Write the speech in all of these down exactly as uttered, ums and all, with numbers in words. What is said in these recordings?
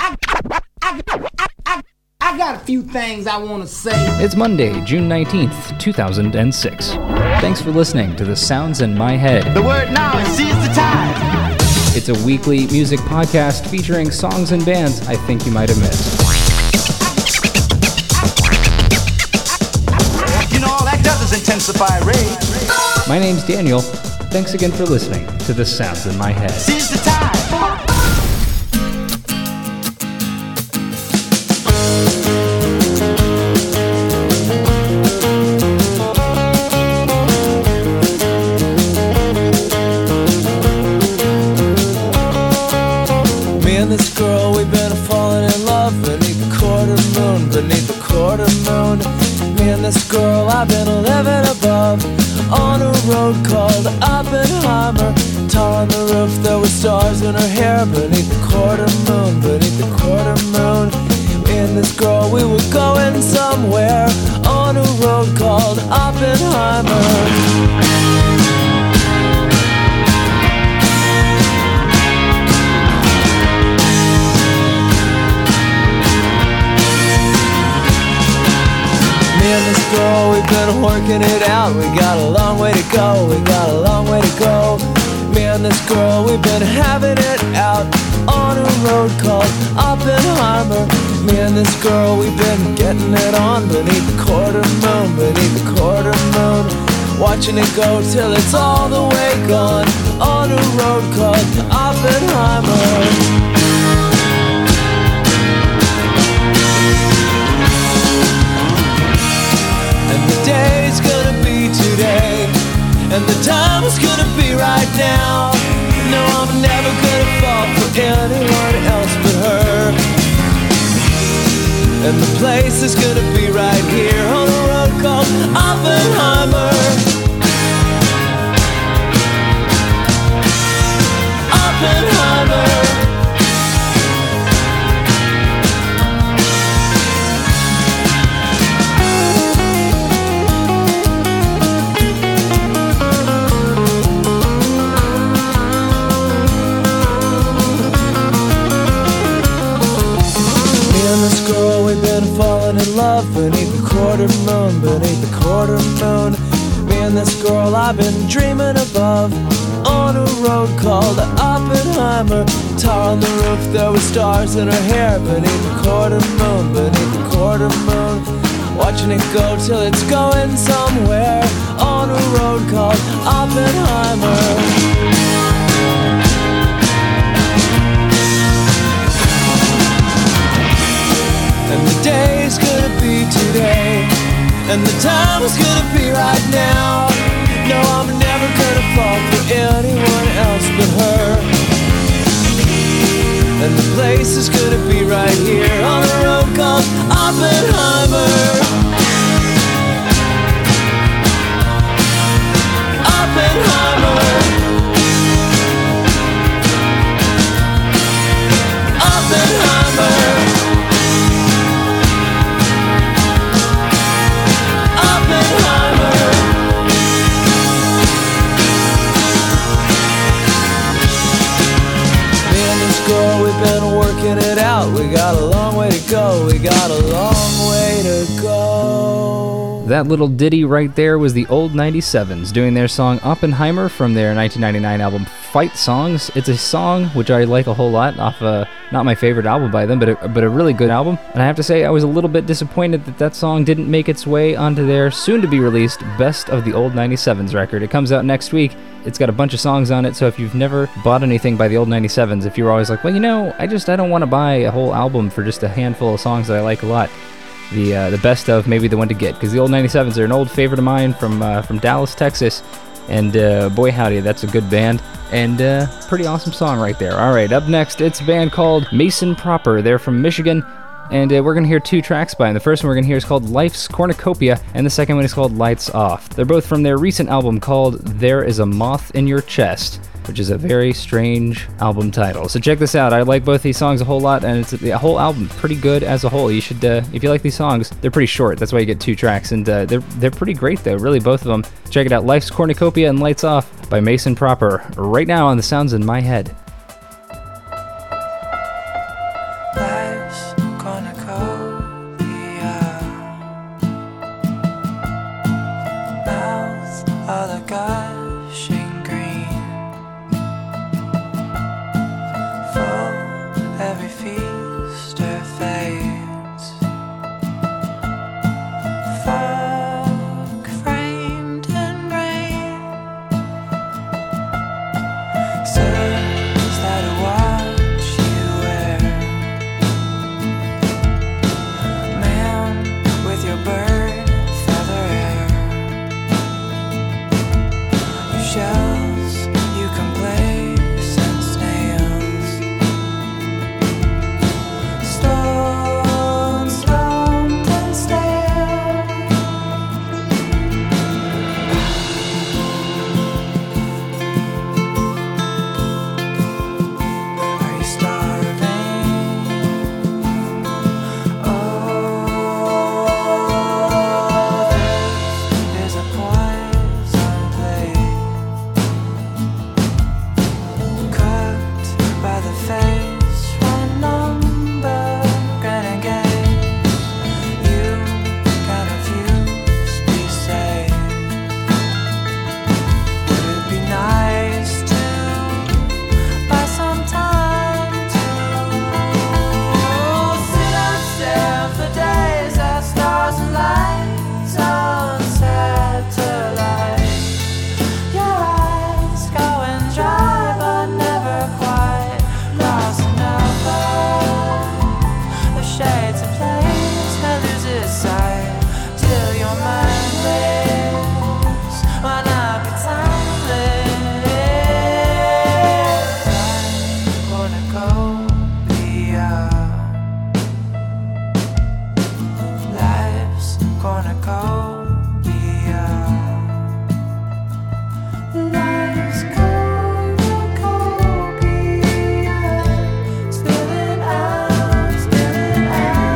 I got a few things I want to say. It's Monday, June nineteenth, two thousand six. Thanks for listening to The Sounds in My Head. The word now is seize the time. It's a weekly music podcast featuring songs and bands I think you might have missed. You know, all that does is intensify rage. My name's Daniel. Thanks again for listening to The Sounds in My Head. Seize the time. This girl I've been living above on a road called Oppenheimer. Tall on the roof, there were stars in her hair. Beneath the quarter moon, beneath the quarter moon. Me and this girl, we were going somewhere on a road called Oppenheimer. Me and this girl, we've been working it out. We got a long way to go, we got a long way to go. Me and this girl, we've been having it out on a road called Oppenheimer. Me and this girl, we've been getting it on beneath the quarter moon, beneath the quarter moon. Watching it go till it's all the way gone on a road called Oppenheimer. Today's gonna be today, and the time is gonna be right now. No, I'm never gonna fall for anyone else but her. And the place is gonna be right here on a road called Oppenheimer. Oppenheimer. Girl, we've been falling in love beneath the quarter moon, beneath the quarter moon. Me and this girl I've been dreaming above on a road called Oppenheimer. Tar on the roof, there were stars in her hair. Beneath the quarter moon, beneath the quarter moon. Watching it go till it's going somewhere on a road called Oppenheimer. And the day's gonna be today, and the time is gonna be right now. No, I'm never gonna fall for anyone else but her. And the place is gonna be right here on a road called Oppenheimer. Oppenheimer. Oppenheimer. Girl, we've been working it out. We got a long way to go. We got a long way to go. That little ditty right there was the Old ninety-sevens doing their song Oppenheimer from their nineteen ninety-nine album Fight Songs. It's a song which I like a whole lot off uh, not my favorite album by them, but a, but a really good album. And I have to say I was a little bit disappointed that that song didn't make its way onto their soon-to-be-released Best of the Old ninety-sevens record. It comes out next week. It's got a bunch of songs on it, so if you've never bought anything by the Old ninety-sevens, if you're always like, well, you know, I just I don't want to buy a whole album for just a handful of songs that I like a lot, the uh, the best of maybe the one to get, because the Old ninety-sevens are an old favorite of mine from uh, from Dallas, Texas, and uh, boy howdy, that's a good band, and uh, pretty awesome song right there. All right, up next, it's a band called Mason Proper. They're from Michigan, and uh, we're going to hear two tracks by them. The first one we're going to hear is called Life's Cornucopia, and the second one is called Lights Off. They're both from their recent album called There Is a Moth in Your Chest, which is a very strange album title. So check this out. I like both these songs a whole lot, and it's the whole album pretty good as a whole. You should, uh, if you like these songs, they're pretty short. That's why you get two tracks, and uh, they're they're pretty great though. Really, both of them. Check it out. Life's Cornucopia and Lights Off by Mason Proper. Right now on The Sounds in My Head. Lights every feaster fades. Fog framed in rain serves that a watch you wear. Man with your bird feather hair. Your shells you can place and snails. Stone slumped and stale. Are you starving? Oh, there's a poison blade cooked by the face one number renegades. You can refuse, be safe. Would it be nice to buy some time to sit and stare for days at stars and lights on satellite? Your eyes going dry but never quite crossing over the shades of place that loses sight till your mind lives when I be timeless. I'm gonna go beyond. Life's gonna go beyond. Life's gonna go beyond. Spilling out, spilling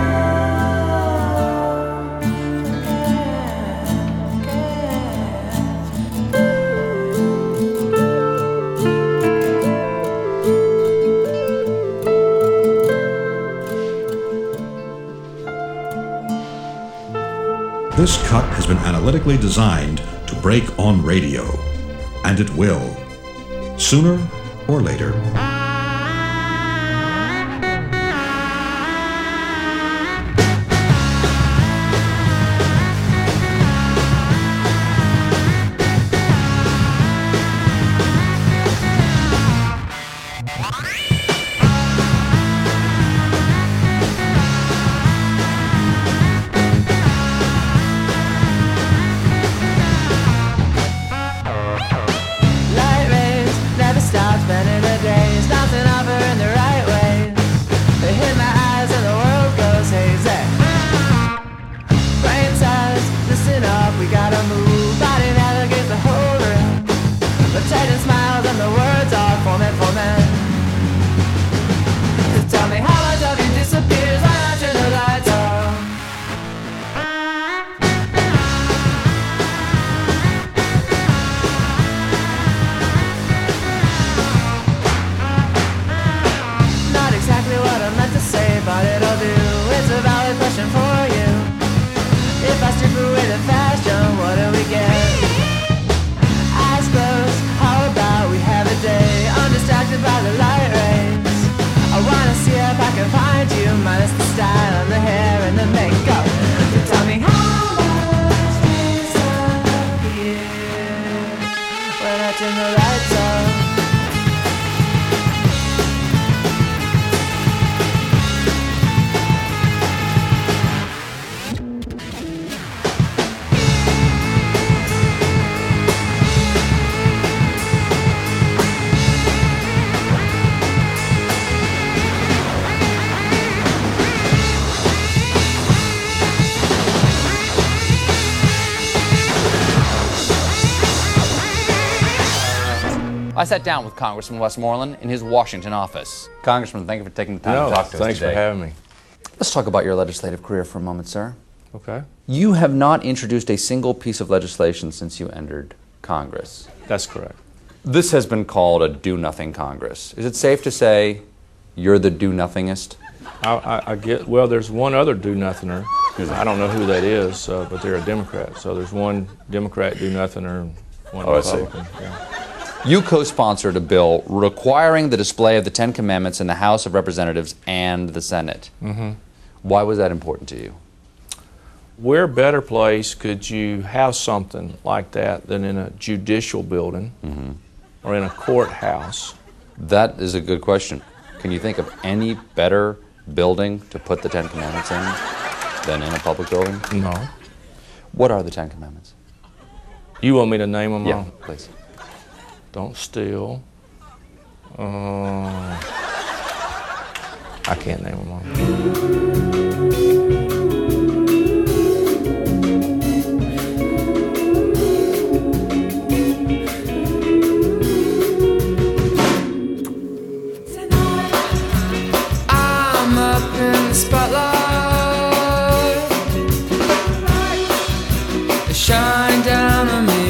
out again, This cut has been analytically designed to break on radio, and it will, sooner or later. light rays never stop spending the days bouncing off her in the right ways. They hit my eyes and the world goes hazy. Brain says, listen up, we gotta move. Body navigates the whole room. Rotating smiles and the words are forming, forming. Tell me how much of you disappears when I turn the lights on. Not exactly what I meant to say, but it'll do. It's a valid question for you. If I strip away the fashion, what do we get? Eyes closed, how about we have a day undistracted by the light rays? I wanna see if I can find you, minus the style and the hair and the makeup. So tell me how much disappear when I turn the lights on. I sat down with Congressman Westmoreland in his Washington office. Congressman, thank you for taking the time No, to talk to us thanks today. for having me. Let's talk about your legislative career for a moment, sir. Okay, You have not introduced a single piece of legislation since you entered Congress. that's correct. This has been called a do-nothing Congress. Is it safe to say you're the do-nothingest? I, I, I get, well, there's one other do-nothinger. I don't know who that is, uh, but they're a Democrat. So there's one Democrat do-nothinger and one Oh, I see. Republican. Yeah. You co-sponsored a bill requiring the display of the Ten Commandments in the House of Representatives and the Senate. Mm-hmm. Why was that important to you? Where better place could you have something like that than in a judicial building mm-hmm. or in a courthouse? That is a good question. Can you think of any better building to put the Ten Commandments in than in a public building? No. What are the Ten Commandments? You want me to name them Yeah, all? please. Don't steal. Uh, I can't name them all. I'm up in the spotlight. They shine down on me.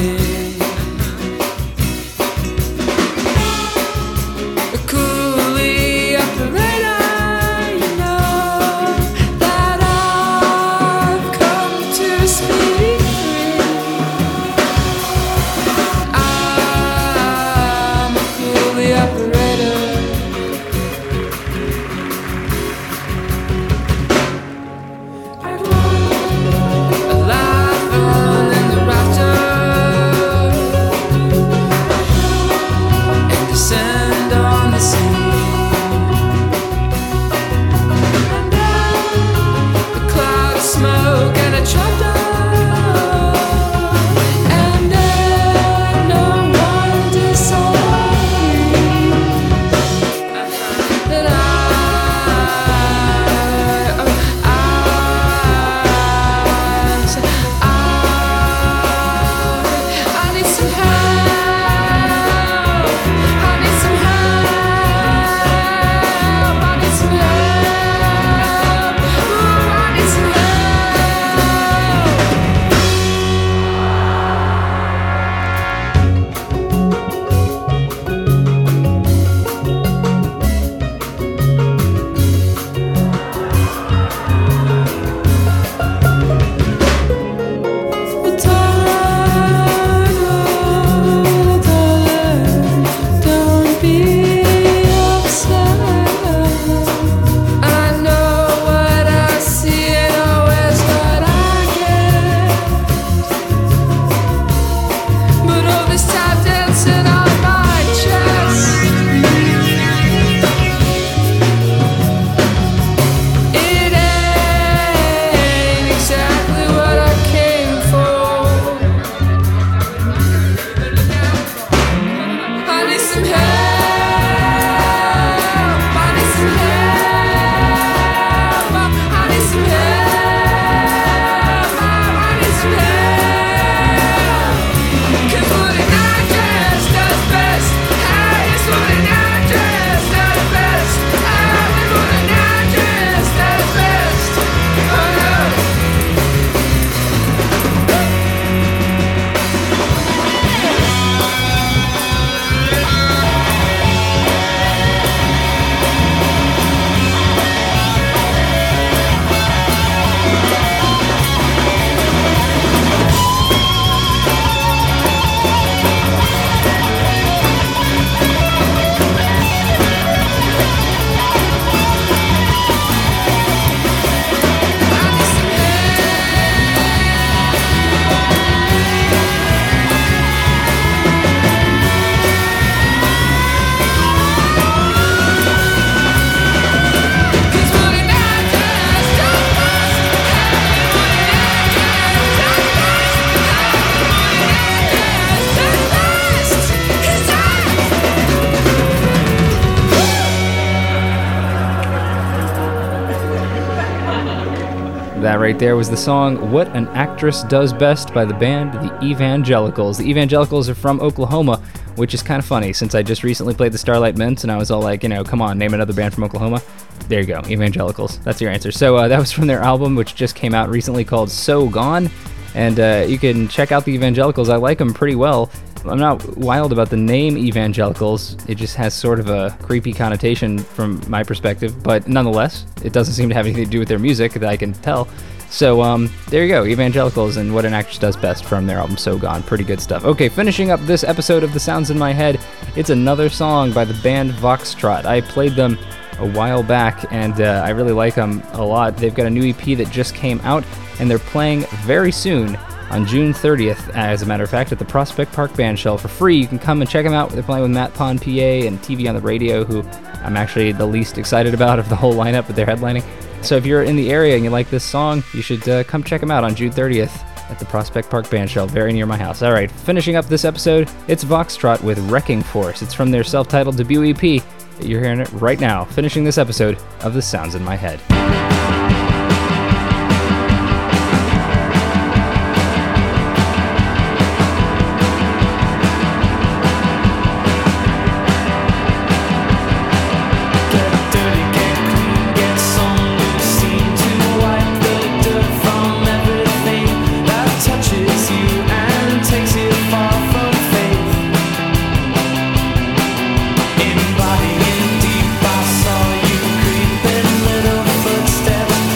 That right there was the song What an Actress Does Best by the band The Evangelicals. The Evangelicals are from Oklahoma, which is kind of funny since I just recently played the Starlight Mints and I was all like, you know, come on, name another band from Oklahoma. There you go, Evangelicals. That's your answer. So uh, that was from their album, which just came out recently called So Gone. And uh, you can check out the Evangelicals. I like them pretty well. I'm not wild about the name Evangelicals. It just has sort of a creepy connotation from my perspective, but nonetheless, it doesn't seem to have anything to do with their music that I can tell. So um, there you go, Evangelicals and What an Actress Does Best from their album So Gone. Pretty good stuff. Okay, finishing up this episode of The Sounds in My Head, it's another song by the band Voxtrot. I played them a while back, and uh, I really like them a lot. They've got a new E P that just came out, and they're playing very soon on June thirtieth, as a matter of fact, at the Prospect Park Bandshell for free. You can come and check them out. They're playing with Matt Pond, P A, and T V on the Radio, who I'm actually the least excited about of the whole lineup, but they're headlining. So if you're in the area and you like this song, you should uh, come check them out on June thirtieth at the Prospect Park Bandshell, very near my house. All right, finishing up this episode, it's Voxtrot with Wrecking Force. It's from their self-titled debut E P. You're hearing it right now, finishing this episode of The Sounds in My Head. Embodying deep, I saw you creeping, little footsteps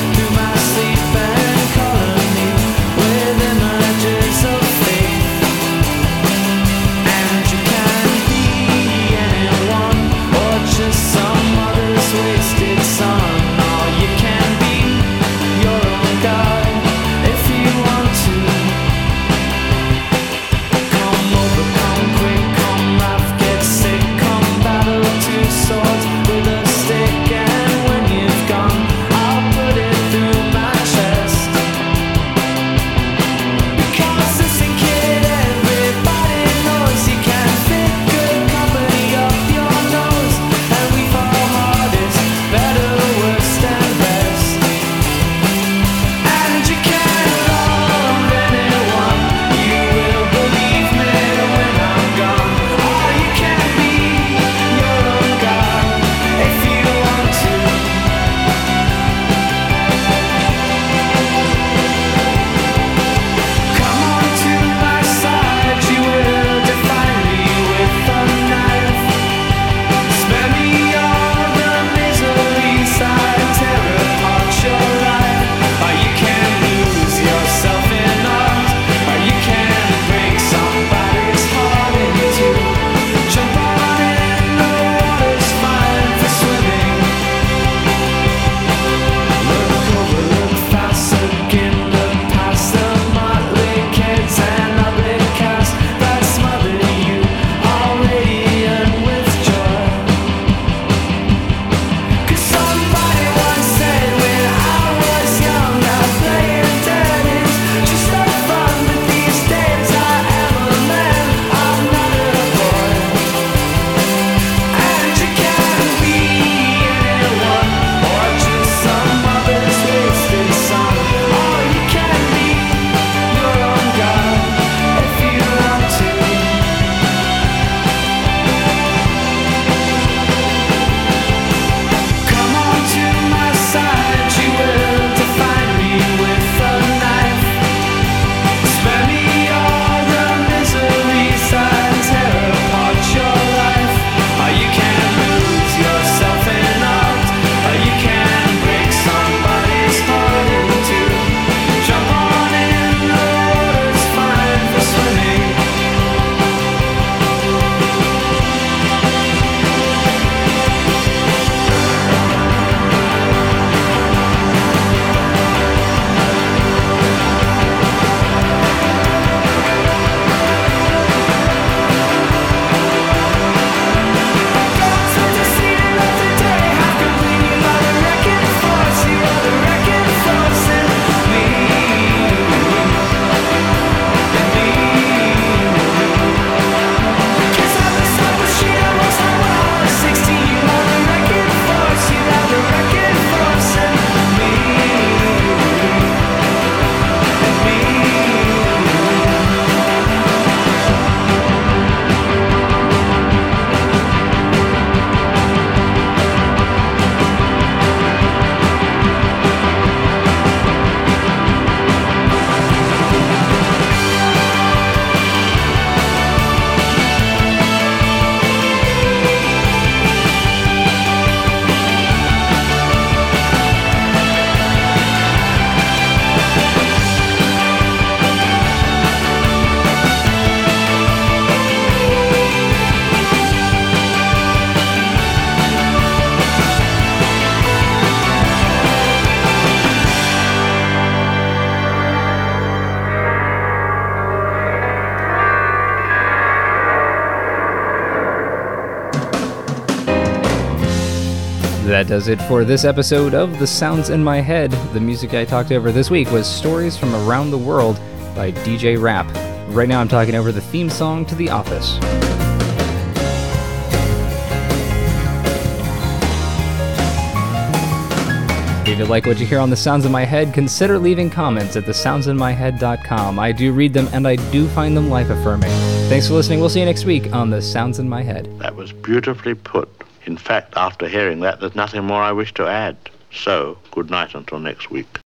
That does it for this episode of The Sounds in My Head. The music I talked over this week was Stories from Around the World by D J Rap. Right now I'm talking over the theme song to The Office. If you like what you hear on The Sounds in My Head, consider leaving comments at the sounds in my head dot com. I do read them, and I do find them life-affirming. Thanks for listening. We'll see you next week on The Sounds in My Head. That was beautifully put. In fact, after hearing that, there's nothing more I wish to add. So, good night until next week.